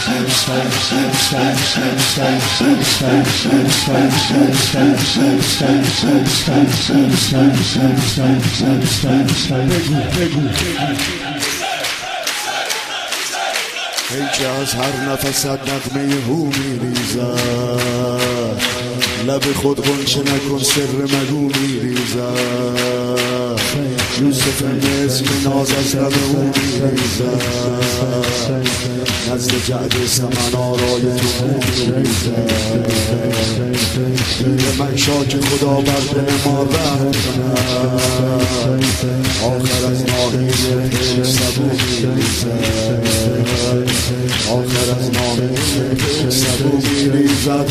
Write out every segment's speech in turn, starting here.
ای که از هر نفست نغمه هو میریزد، لب خود غنچه نکن سر مگو میریزد، یوسف مصر که ناز از لب او میریزد، نزد جعد سمن آرای تو میریزد، به مشاک خدا بر دل ما رحم کند، آخر از ناهی سبو میریزد، آخر از ناهی سبو میریزد.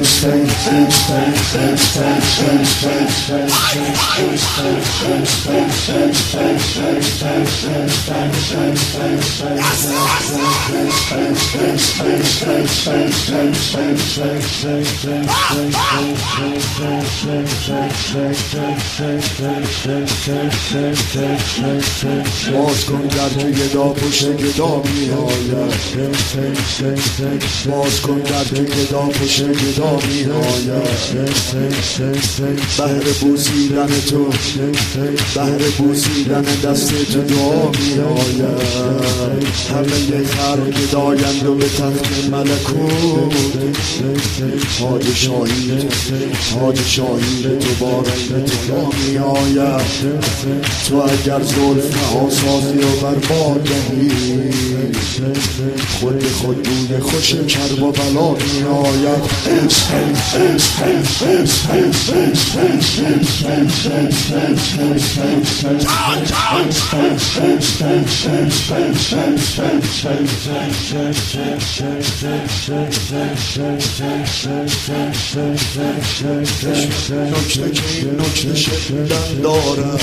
باز کن در که گدا پشت گدا می آید، باز کن در که گدا پشت گدا می آید، بهر بوسیدن تو، بهر بوسیدن دست تو دعا می آید، همه خلق گدایند و به تخت ملکوت، تاج شاهی تو بارین تو می آید، تو اگر زلف ها سازی و بر ما دهی، خود به خود بوی خوش کرب و بلا می آید. نکته که این نکته شکلن دارد،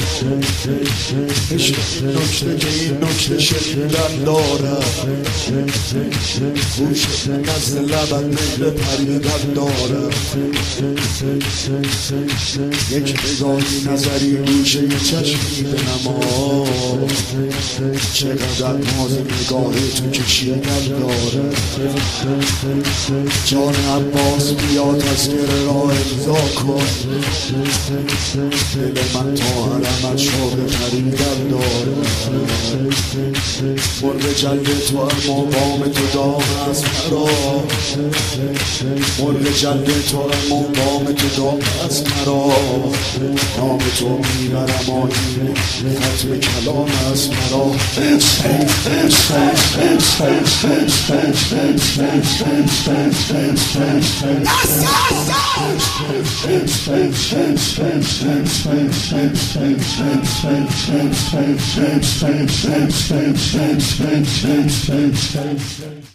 نکته که این نکته شکلن دارد، گوش نزد لبن میل پریدن دارد، یک نگاهی نظری گوشه چشمی به نما، چقدر ناز نگاه تو کشیدن دارد، جان عباس بیا تذکر را امضا کن، دل من تا حرمت شوق پریدن دارد، مرغ جلد تو اما بام تو دام از مرا، مرغ جلد تو اما بام تو دام از مرا، نام تو میبرم آیین ختم کلام از مرا.